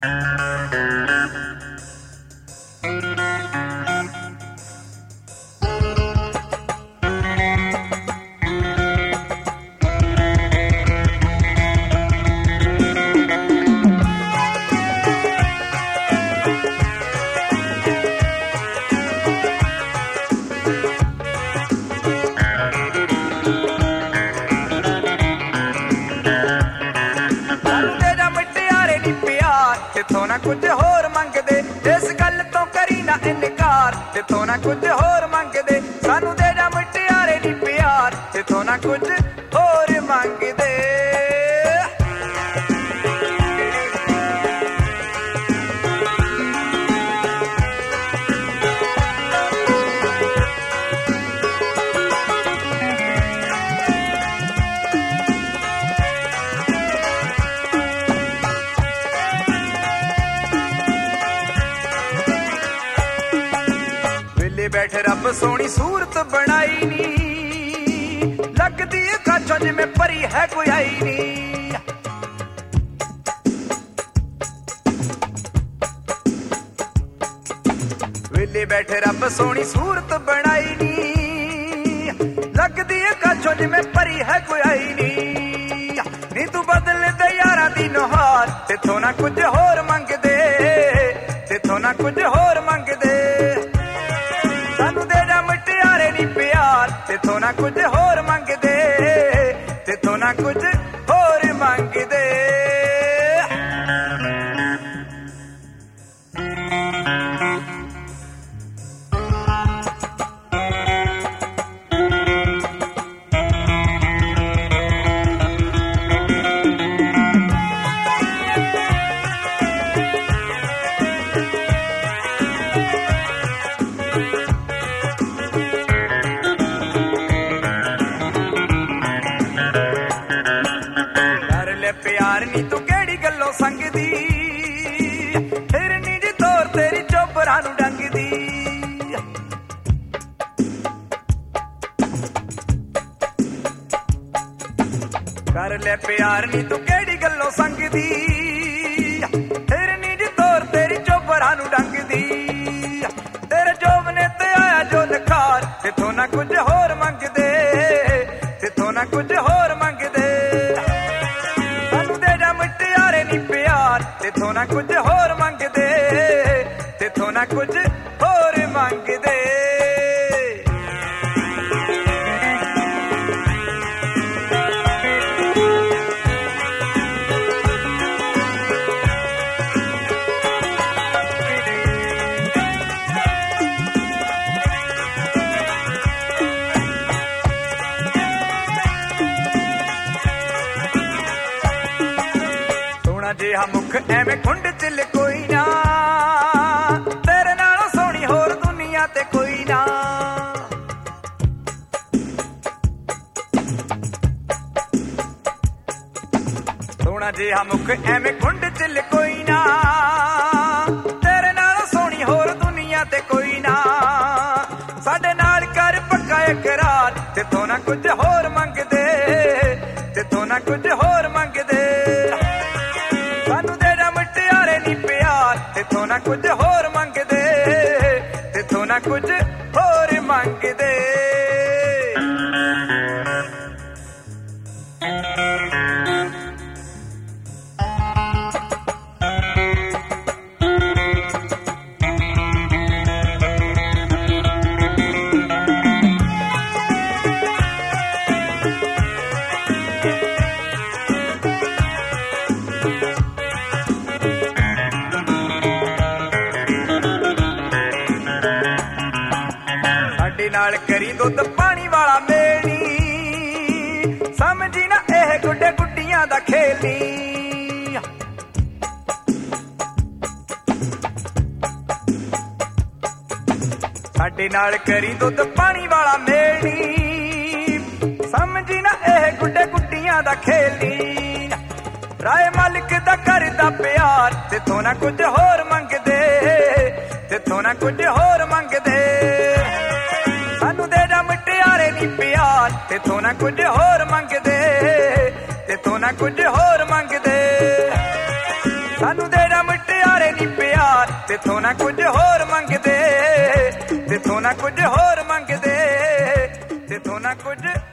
तेथों ना कुछ होर मंगदे, इस गल तो करी ना इनकार। तेथों ना कुछ होर मंगदे, सानू दे जा मुटियारे नी प्यार। तेथों ना कुछ होर मंगदे। बैठे रब सोनी सूरत बनाई नी, लगदी काचों जिमें परी है कोई आई नी। वेले बैठे रब सोनी सूरत बनाई नी, लगदी काचों जिमें परी है कोई आई नी। नी तू बदल दे यारा दी नोहार, तेथों ना कुछ होर मंगदे, तेथों ना कुछ होर मंगदे। तेथों ना कुछ होर मंगदे, तेथों ना कुछ होर मंगदे। प्यार नी तू केड़ी गल्लों संगदी, फिरनी जी तौर तेरी चोपरा नू डंगदी। कर ले प्यार नी तू केड़ी गल्लों संगदी, फिरनी जी तौर तेरी चोपरा नू डंगदी। तेरे जोबने ते आया जो नकार, तेथों ना कुछ होर मंगदे, तेथों ना कुछ होर मंगदे। तेथों ना कुछ होर मंगदे, तेथों ना कुछ होर मंगदे। जिहा मुख एवें खुंड चिल कोई ना, तेरे नालों सोहनी होर दुनिया ते कोई ना। सोहना जिहा मुख एवें खुंड चिल कोई ना, तेरे नालों सोहनी होर दुनिया ते कोई ना। साडे नाल कर पक्का इकरार, तेथों ना कुछ होर मंगदे, तेथों ना कुछ होर मंगदे। तेथों ना कुछ होर मंगदे, तेथों ना कुछ होर मंगदे। नाल करी दुध पानी वाला मेली, समझी ना एह गुड्डे गुड्डियां दा खेली। साडे नाल करी दुध पानी वाला मेली, समझी ना एह गुड्डे गुड्डियां दा खेली। राय मालिक दा करदा प्यार, तेथों ना कुछ होर मंगदे, तेथों ना कुछ होर मंगदे। सानू दे जा मुटियारे नी प्यार, तेथों ना कुछ होर मंगदे, तेथों ना कुछ होर मंगदे। सानू दे जा मुटियारे तेथों ना कुछ होर मंगदे, तेथों ना कुछ होर मंगदे, तेथों ना कुछ